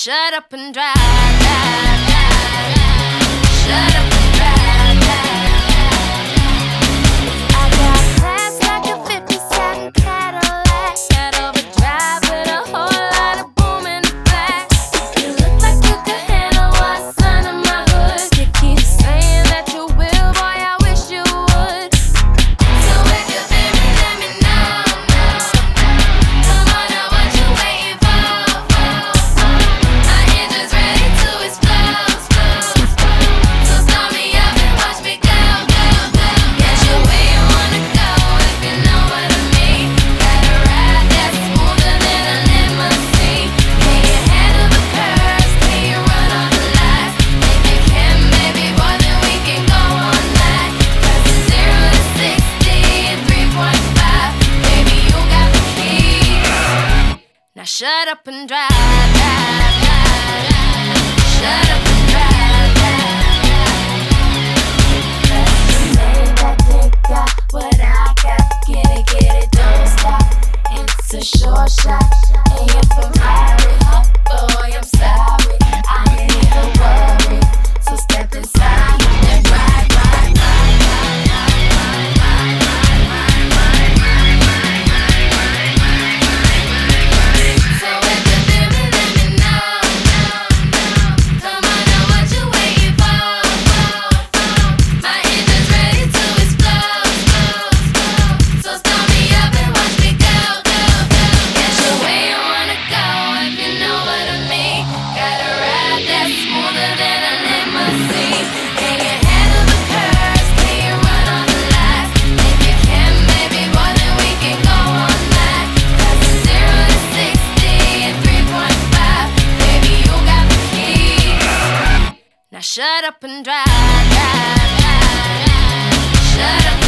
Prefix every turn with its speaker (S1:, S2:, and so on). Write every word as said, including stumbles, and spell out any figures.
S1: shut up and drive, drive, drive, drive. Shut up and drive, drive, drive. I got class like a fifty-seven Cadillac, got overdrive with a whole lot of boom in the back. You look like you could handle what's under my hood. You keep saying that you will, boy, I wish you would. So if you feel me, let me know, know, know. Come on now, what you waiting for, for, for? My engine's ready to explode, explode, explode. So start me up and watch me go, go, go. Get you where you wanna go, if you know what I mean. Got a ride that's smoother than a limousine. Can you handle the curves? Can you run all the lights? If you can, baby boy, then we can go all night. Cause it's zero to sixty in three point five. Baby, you got the keys. Now shut up and drive, drive, drive, drive. Shut up and drive, drive, drive. That dick got what I got. Get it, get it, don't stop. It's a short shot. And you're from Harry, huh? Boy, I'm sorry. I ain't even worried. So step inside and ride, ride, ride, ride, ride, ride, ride, ride, ride, ride, ride, ride, ride, ride. So if you feel me, let me know, know, know. Come on now, what you waiting for, for, for? My engine's ready to explode, explode, explode. So start me up and watch me go, go, go. Get you where you wanna go, if you know what I mean. Got a ride that's smoother than a limousine. Can you handle the curves? Can you run all the lights? If you can, baby boy, then we can go all night. Cause it's zero to sixty in three point five. Baby, you got the keys. Now shut up and drive, drive, drive, drive. Shut up